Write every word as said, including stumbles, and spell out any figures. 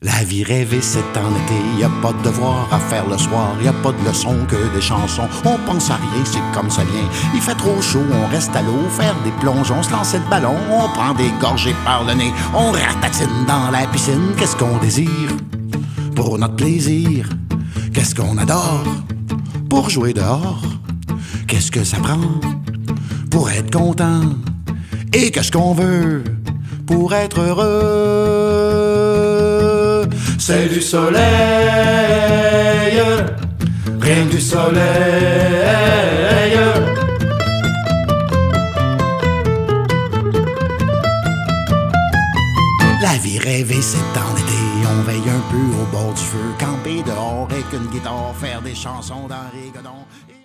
La vie rêvée, c'est en été. Y a pas de devoir à faire le soir. Y a pas de leçons que des chansons. On pense à rien, c'est comme ça vient. Il fait trop chaud, on reste à l'eau, faire des plongeons, se lancer de ballon. On prend des gorgées par le nez. On ratatine dans la piscine. Qu'est-ce qu'on désire pour notre plaisir? Qu'est-ce qu'on adore pour jouer dehors? Qu'est-ce que ça prend pour être content? Et qu'est-ce qu'on veut pour être heureux? C'est du soleil, rien que du soleil. La vie rêvée, c'est en été. On veille un peu au bord du feu, camper dehors avec une guitare, faire des chansons dans les godons.